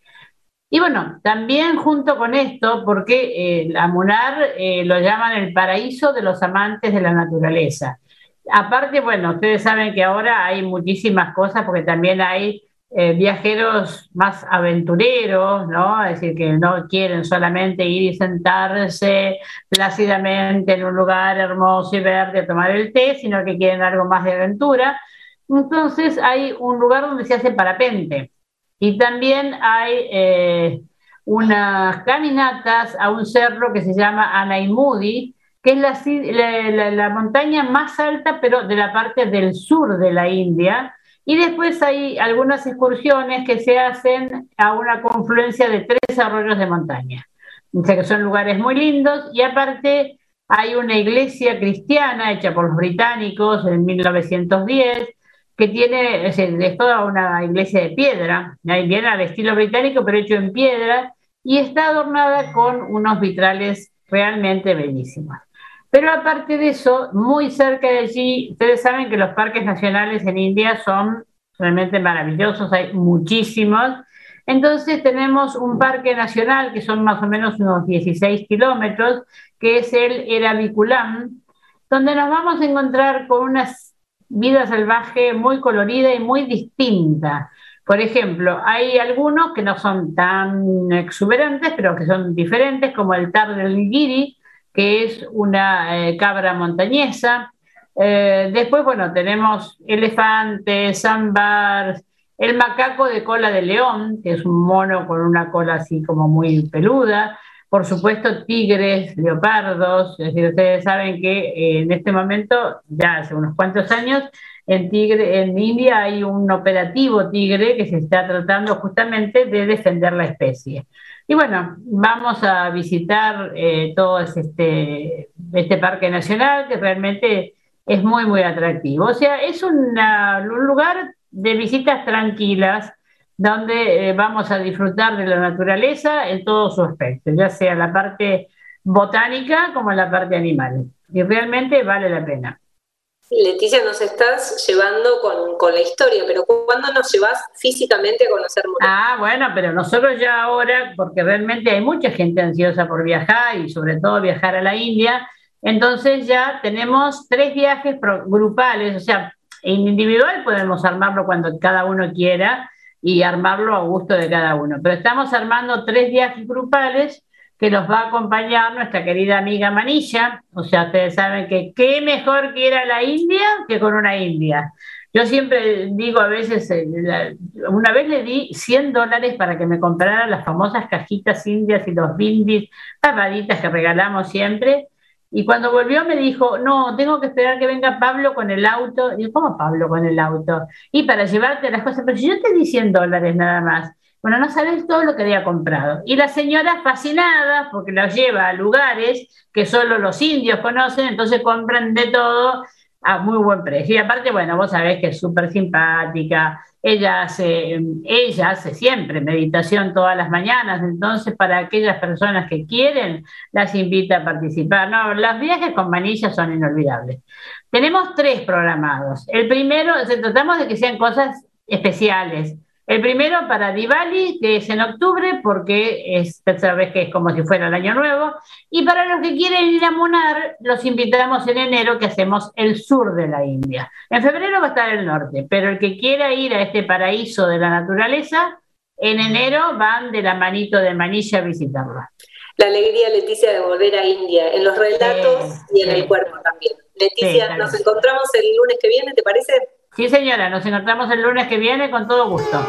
Y bueno, también junto con esto, porque eh, a Munnar eh, lo llaman el paraíso de los amantes de la naturaleza. Aparte, bueno, ustedes saben que ahora hay muchísimas cosas, porque también hay eh, viajeros más aventureros, ¿no? Es decir, que no quieren solamente ir y sentarse plácidamente en un lugar hermoso y verde a tomar el té, sino que quieren algo más de aventura. Entonces hay un lugar donde se hace parapente y también hay eh, unas caminatas a un cerro que se llama Anaimudi, que es la, la, la, la montaña más alta, pero de la parte del sur de la India. Y después hay algunas excursiones que se hacen a una confluencia de tres arroyos de montaña. O sea que son lugares muy lindos, y aparte hay una iglesia cristiana hecha por los británicos en mil novecientos diez, que tiene, es, es toda una iglesia de piedra, viene al estilo británico pero hecho en piedra, y está adornada con unos vitrales realmente bellísimos. Pero aparte de eso, muy cerca de allí, ustedes saben que los parques nacionales en India son realmente maravillosos, hay muchísimos. Entonces tenemos un parque nacional que son más o menos unos dieciséis kilómetros, que es el Eravikulam, donde nos vamos a encontrar con una vida salvaje muy colorida y muy distinta. Por ejemplo, hay algunos que no son tan exuberantes, pero que son diferentes, como el Tar del Giri, que es una eh, cabra montañesa. Eh, después, bueno, tenemos elefantes, zambars, el macaco de cola de león, que es un mono con una cola así como muy peluda. Por supuesto, tigres, leopardos. Es decir, ustedes saben que eh, en este momento, ya hace unos cuantos años, en, tigre, en India hay un operativo tigre que se está tratando justamente de defender la especie. Y bueno, vamos a visitar eh, todo este, este parque nacional, que realmente es muy, muy atractivo. O sea, es una, un lugar de visitas tranquilas, donde eh, vamos a disfrutar de la naturaleza en todo su aspecto, ya sea la parte botánica como la parte animal. Y realmente vale la pena. Leticia, nos estás llevando con, con la historia, pero ¿cuándo nos llevas físicamente a conocer Monet? Ah, bueno, pero nosotros ya ahora, porque realmente hay mucha gente ansiosa por viajar y sobre todo viajar a la India, entonces ya tenemos tres viajes pro- grupales, o sea, en individual podemos armarlo cuando cada uno quiera y armarlo a gusto de cada uno, pero estamos armando tres viajes grupales que los va a acompañar nuestra querida amiga Manilla. O sea, ustedes saben que qué mejor que ir a la India que con una india. Yo siempre digo a veces, eh, la- una vez le di cien dólares para que me comprara las famosas cajitas indias y los bindis, pavaditas que regalamos siempre, y cuando volvió me dijo, no, tengo que esperar que venga Pablo con el auto. Y yo, ¿cómo Pablo con el auto? Y para llevarte las cosas, pero si yo te di cien dólares nada más. Bueno, no sabés todo lo que había comprado. Y la señora fascinada, porque los lleva a lugares que solo los indios conocen, entonces compran de todo a muy buen precio. Y aparte, bueno, vos sabés que es súper simpática. Ella hace, ella hace siempre meditación todas las mañanas, entonces para aquellas personas que quieren, las invita a participar. No, los viajes con Manilla son inolvidables. Tenemos tres programados. El primero, o sea, tratamos de que sean cosas especiales. El primero para Diwali, que es en octubre, porque es tercera vez que es como si fuera el año nuevo. Y para los que quieren ir a Munar, los invitamos en enero, que hacemos el sur de la India. En febrero va a estar el norte, pero el que quiera ir a este paraíso de la naturaleza, en enero van de la manito de Manilla a visitarla. La alegría, Leticia, de volver a India, en los relatos Sí, y en sí. el cuerpo también. Sí, Leticia, tal nos vez. encontramos el lunes que viene, ¿te parece? Sí, señora, nos encontramos el lunes que viene con todo gusto.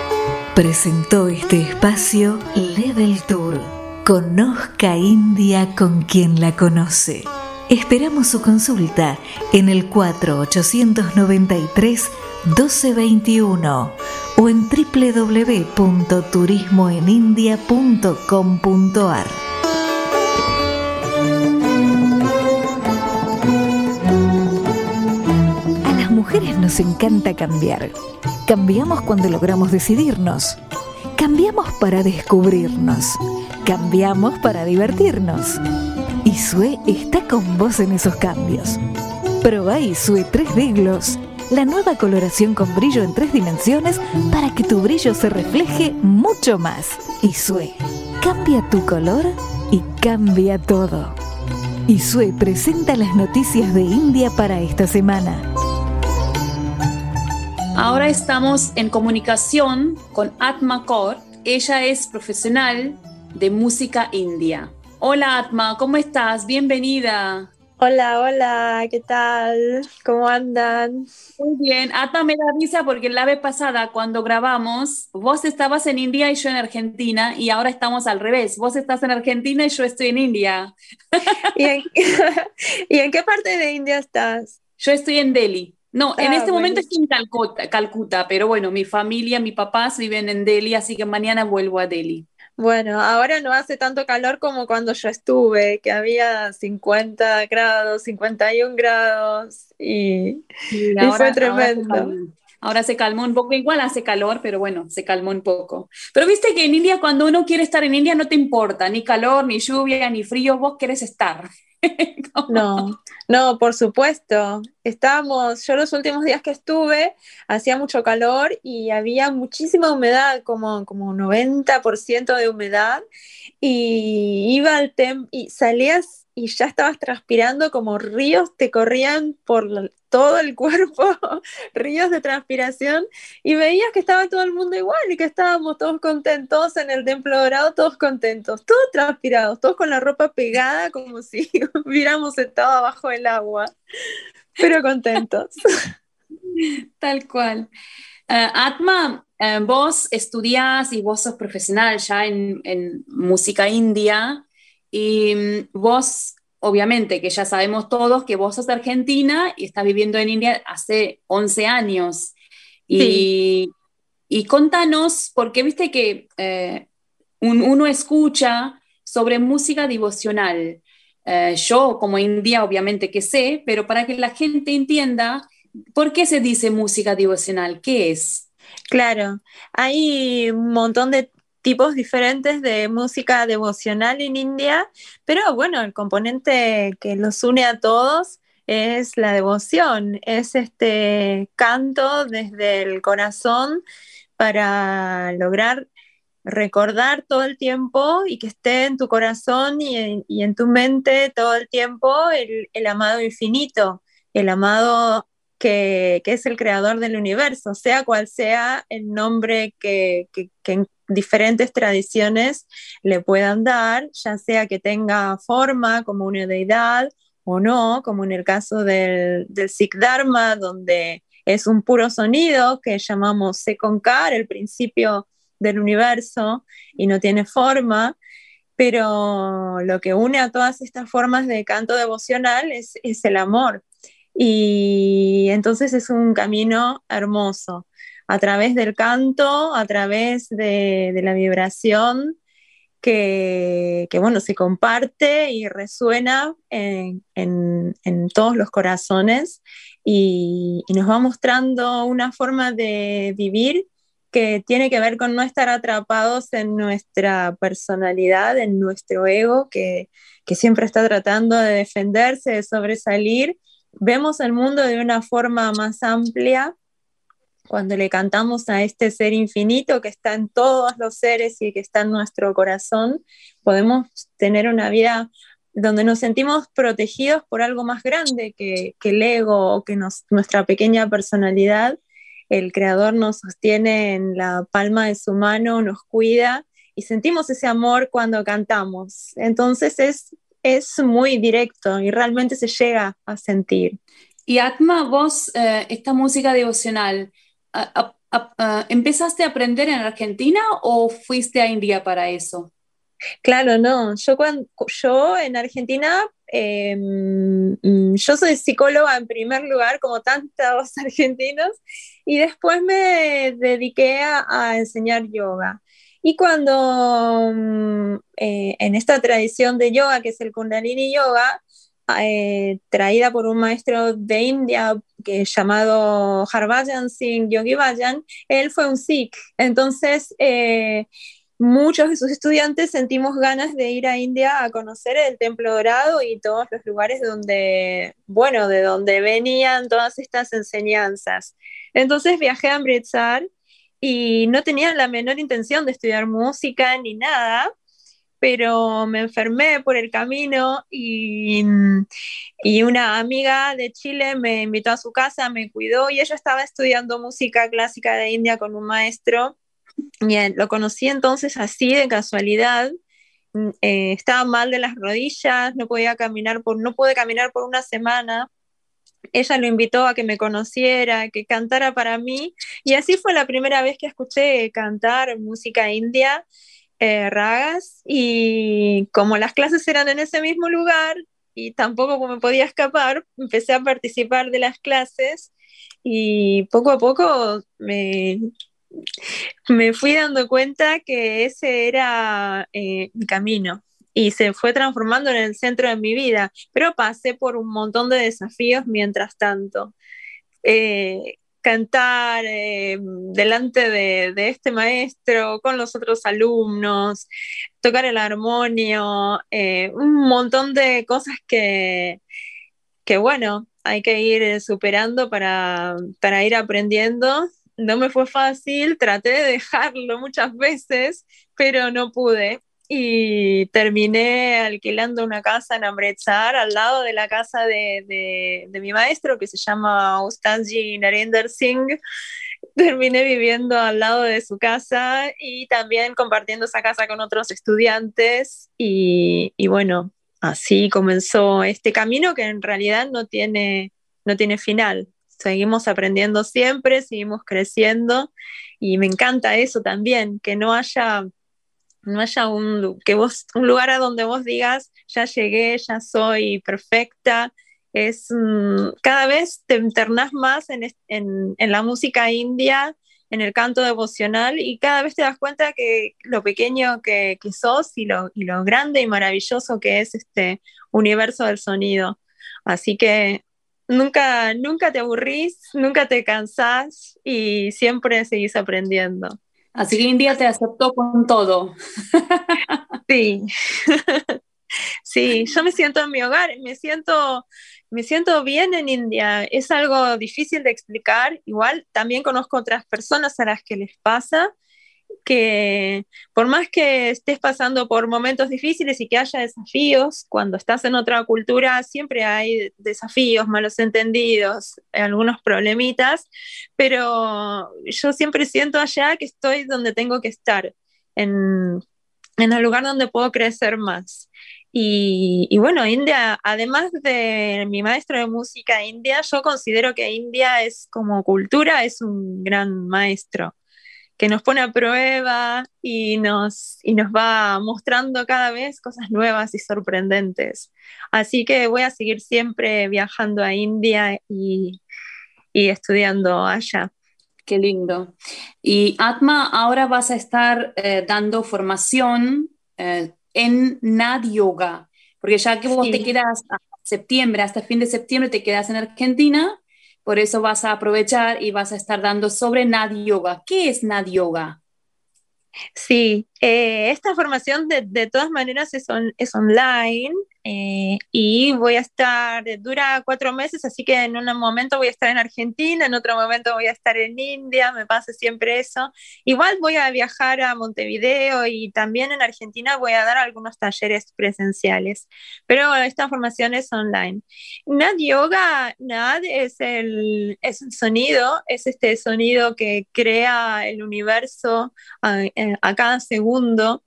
Presentó este espacio Level Tour. Conozca India con quien la conoce. Esperamos su consulta en el cuatro ochocientos noventa y tres doce veintiuno o en doble u doble u doble u punto turismo en india punto com punto a r. A las mujeres nos encanta cambiar. Cambiamos cuando logramos decidirnos. Cambiamos para descubrirnos. Cambiamos para divertirnos. Isue está con vos en esos cambios. Probá Isue tres D Gloss, la nueva coloración con brillo en tres dimensiones para que tu brillo se refleje mucho más. Isue, cambia tu color y cambia todo. Isue presenta las noticias de India para esta semana. Ahora estamos en comunicación con Atma Kaur. Ella es profesional de música india. Hola Atma, ¿cómo estás? Bienvenida. Hola, hola, ¿qué tal? ¿Cómo andan? Muy bien. Atma, me da risa porque la vez pasada cuando grabamos, vos estabas en India y yo en Argentina, y ahora estamos al revés. Vos estás en Argentina y yo estoy en India. ¿Y en, ¿y en qué parte de India estás? Yo estoy en Delhi. No, en Ah, este momento buenísimo. estoy en Calcuta, Calcuta, pero bueno, mi familia, mis papás viven en Delhi, así que mañana vuelvo a Delhi. Bueno, ahora no hace tanto calor como cuando yo estuve, que había cincuenta grados, cincuenta y uno grados, y, Y y ahora, fue ahora se tremendo. calmó. Ahora se calmó un poco, igual hace calor, pero bueno, se calmó un poco. Pero viste que en India, cuando uno quiere estar en India, no te importa, ni calor, ni lluvia, ni frío, vos querés estar. No, no, por supuesto. Estábamos, yo los últimos días que estuve, hacía mucho calor y había muchísima humedad, como, como noventa por ciento de humedad, y iba al tem y salías y ya estabas transpirando como ríos te corrían por la- todo el cuerpo, ríos de transpiración, y veías que estaba todo el mundo igual y que estábamos todos contentos en el Templo Dorado, todos contentos, todos transpirados, todos con la ropa pegada como si hubiéramos estado abajo del agua, pero contentos. Tal cual. Eh, Atma, eh, vos estudiás y vos sos profesional ya en, en música india, y mm, vos, obviamente, que ya sabemos todos que vos sos de Argentina y estás viviendo en India hace once años. Sí. Y, y contanos, porque viste que eh, un- uno escucha sobre música devocional. Eh, yo como india obviamente que sé, pero para que la gente entienda, ¿por qué se dice música devocional? ¿Qué es? Claro, hay un montón de tipos diferentes de música devocional en India, pero bueno, el componente que los une a todos es la devoción, es este canto desde el corazón para lograr recordar todo el tiempo y que esté en tu corazón y en, y en tu mente todo el tiempo el, el amado infinito, el amado que, que es el creador del universo, sea cual sea el nombre que, que, que en diferentes tradiciones le puedan dar, ya sea que tenga forma como una deidad o no, como en el caso del, del Sikh Dharma, donde es un puro sonido que llamamos Sekonkar, el principio del universo, y no tiene forma, pero lo que une a todas estas formas de canto devocional es, es el amor. Y entonces es un camino hermoso, a través del canto, a través de, de la vibración, que, que, bueno, se comparte y resuena en, en, en todos los corazones y, y nos va mostrando una forma de vivir que tiene que ver con no estar atrapados en nuestra personalidad, en nuestro ego, que, que siempre está tratando de defenderse, de sobresalir. Vemos el mundo de una forma más amplia cuando le cantamos a este ser infinito que está en todos los seres y que está en nuestro corazón. Podemos tener una vida donde nos sentimos protegidos por algo más grande que, que el ego o que nos, nuestra pequeña personalidad. El Creador nos sostiene en la palma de su mano, nos cuida y sentimos ese amor cuando cantamos. Entonces es, es muy directo y realmente se llega a sentir. Y Atma, vos, eh, esta música devocional, a, a, a, ¿empezaste a aprender en Argentina o fuiste a India para eso? Claro, no. Yo, cuando, yo en Argentina, eh, yo soy psicóloga en primer lugar, como tantos argentinos, y después me dediqué a, a enseñar yoga. Y cuando eh, en esta tradición de yoga, que es el Kundalini Yoga, eh, traída por un maestro de India que llamado Harbhajan Singh Yogi Bhajan, él fue un Sikh. Entonces, eh, muchos de sus estudiantes sentimos ganas de ir a India a conocer el Templo Dorado y todos los lugares donde, bueno, de donde venían todas estas enseñanzas. Entonces viajé a Amritsar y no tenía la menor intención de estudiar música ni nada, pero me enfermé por el camino y, y una amiga de Chile me invitó a su casa, me cuidó y ella estaba estudiando música clásica de India con un maestro. Bien, lo conocí entonces así de casualidad. Eh, estaba mal de las rodillas, no podía caminar por, no pude caminar por una semana. Ella lo invitó a que me conociera, que cantara para mí, y así fue la primera vez que escuché cantar música india, eh, ragas, y como las clases eran en ese mismo lugar y tampoco me podía escapar, empecé a participar de las clases y poco a poco me... me fui dando cuenta que ese era eh, mi camino y se fue transformando en el centro de mi vida, pero pasé por un montón de desafíos mientras tanto. Eh, cantar eh, delante de, de este maestro, con los otros alumnos, tocar el armonio, eh, un montón de cosas que, que bueno, hay que ir superando para, para ir aprendiendo. No me fue fácil, traté de dejarlo muchas veces, pero no pude. Y terminé alquilando una casa en Amritsar, al lado de la casa de, de, de mi maestro, que se llama Ustadji Narendra Singh. Terminé viviendo al lado de su casa y también compartiendo esa casa con otros estudiantes. Y, y bueno, así comenzó este camino que en realidad no tiene, no tiene final. Seguimos aprendiendo siempre, seguimos creciendo y me encanta eso también, que no haya, no haya un, que vos, un lugar a donde vos digas, ya llegué, ya soy perfecta. Es, um, cada vez te internás más en, en, en la música india, en el canto devocional y cada vez te das cuenta que lo pequeño que, que sos y lo, y lo grande y maravilloso que es este universo del sonido. Así que Nunca, nunca te aburrís, nunca te cansás y siempre seguís aprendiendo. Así que India te aceptó con todo. Sí, Sí, yo me siento en mi hogar, me siento, me siento bien en India. Es algo difícil de explicar. Igual también conozco otras personas a las que les pasa que por más que estés pasando por momentos difíciles y que haya desafíos, cuando estás en otra cultura siempre hay desafíos, malos entendidos, algunos problemitas, pero yo siempre siento allá que estoy donde tengo que estar, en, en el lugar donde puedo crecer más. Y, y bueno, India, además de mi maestro de música india, yo considero que India es como cultura, es un gran maestro que nos pone a prueba y nos, y nos va mostrando cada vez cosas nuevas y sorprendentes. Así que voy a seguir siempre viajando a India y, y estudiando allá. Qué lindo. Y Atma, ahora vas a estar eh, dando formación eh, en Nad Yoga, porque ya que vos sí. te quedas hasta septiembre, hasta fin de septiembre te quedas en Argentina, por eso vas a aprovechar y vas a estar dando sobre Nad Yoga. ¿Qué es Nad Yoga? Sí, eh, esta formación de, de todas maneras es, on, es online eh, y voy a estar, dura cuatro meses, así que en un momento voy a estar en Argentina, en otro momento voy a estar en India, me pasa siempre eso. Igual voy a viajar a Montevideo y también en Argentina voy a dar algunos talleres presenciales, pero esta formación es online. Nad Yoga, Nad es el, es el sonido, es este sonido que crea el universo a, a cada segundo.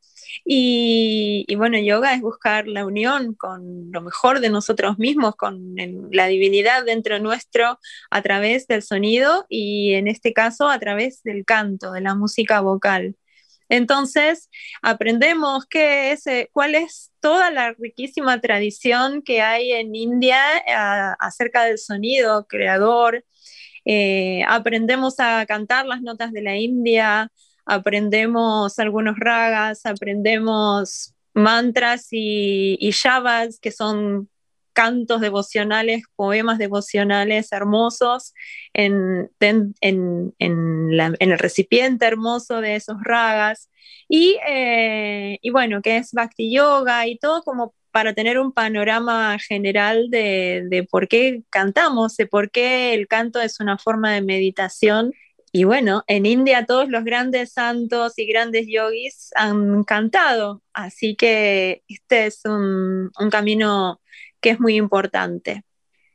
Y, y bueno, yoga es buscar la unión con lo mejor de nosotros mismos, con el, la divinidad dentro nuestro a través del sonido y en este caso a través del canto, de la música vocal. Entonces aprendemos qué es, cuál es toda la riquísima tradición que hay en India a, acerca del sonido creador. Eh, aprendemos a cantar las notas de la India, aprendemos algunos ragas, aprendemos mantras y, y yavas, que son cantos devocionales, poemas devocionales hermosos en, en, en, en, la, en el recipiente hermoso de esos ragas. Y, eh, y bueno, que es Bhakti Yoga y todo como para tener un panorama general de, de por qué cantamos, de por qué el canto es una forma de meditación. Y bueno, en India todos los grandes santos y grandes yogis han cantado, así que este es un, un camino que es muy importante.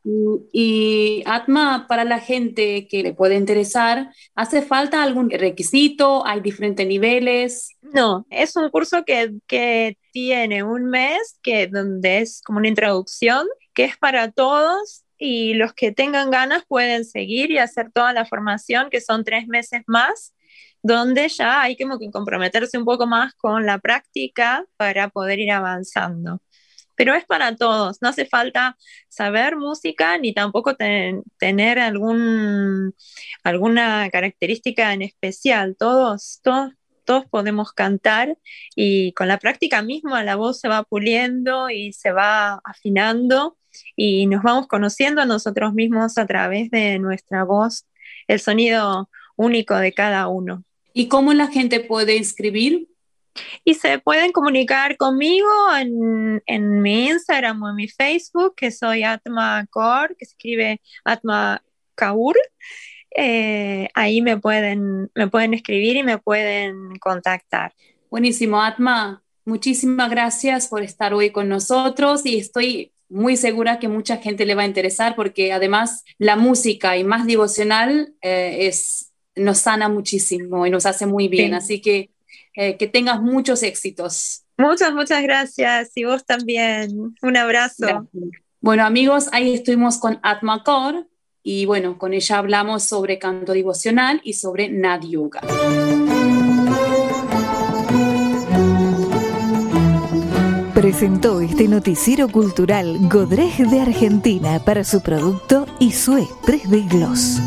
Y Atma, para la gente que le puede interesar, ¿hace falta algún requisito? ¿Hay diferentes niveles? No, es un curso que, que tiene un mes, que, donde es como una introducción, que es para todos. Y los que tengan ganas pueden seguir y hacer toda la formación, que son tres meses más, donde ya hay como que comprometerse un poco más con la práctica para poder ir avanzando. Pero es para todos, no hace falta saber música ni tampoco ten, tener algún, alguna característica en especial. Todos, todos, todos podemos cantar y con la práctica misma la voz se va puliendo y se va afinando. Y nos vamos conociendo a nosotros mismos a través de nuestra voz, el sonido único de cada uno. ¿Y cómo la gente puede inscribir? Y se pueden comunicar conmigo en, en mi Instagram o en mi Facebook, que soy Atma Kaur, que se escribe Atma Kaur. Eh, ahí me pueden, me pueden escribir y me pueden contactar. Buenísimo, Atma. Muchísimas gracias por estar hoy con nosotros y estoy muy segura que mucha gente le va a interesar porque además la música y más devocional eh, es, nos sana muchísimo y nos hace muy bien. Sí. Así que eh, que tengas muchos éxitos. Muchas, muchas gracias. Y vos también. Un abrazo. Gracias. Bueno, amigos, ahí estuvimos con Atma Kaur y bueno, con ella hablamos sobre canto devocional y sobre Nad Yoga. Presentó este noticiero cultural Godrej de Argentina para su producto Isue tres D Gloss.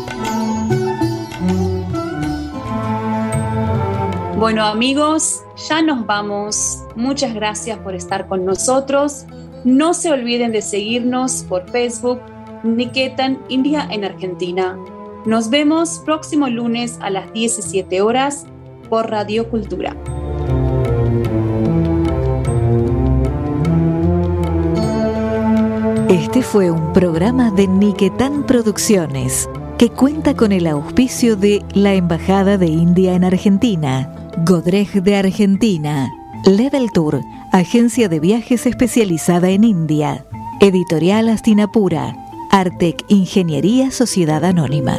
Bueno, amigos, ya nos vamos. Muchas gracias por estar con nosotros. No se olviden de seguirnos por Facebook, Niketan India en Argentina. Nos vemos próximo lunes a las diecisiete horas por Radio Cultura. Este fue un programa de Niquetán Producciones, que cuenta con el auspicio de la Embajada de India en Argentina, Godrej de Argentina, Level Tour, agencia de viajes especializada en India, Editorial Astinapura, Artec Ingeniería Sociedad Anónima.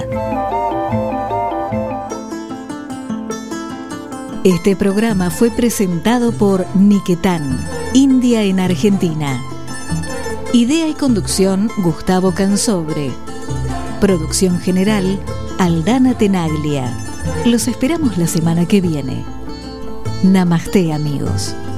Este programa fue presentado por Niquetán, India en Argentina. Idea y conducción, Gustavo Cansobre. Producción general, Aldana Tenaglia. Los esperamos la semana que viene. Namaste, amigos.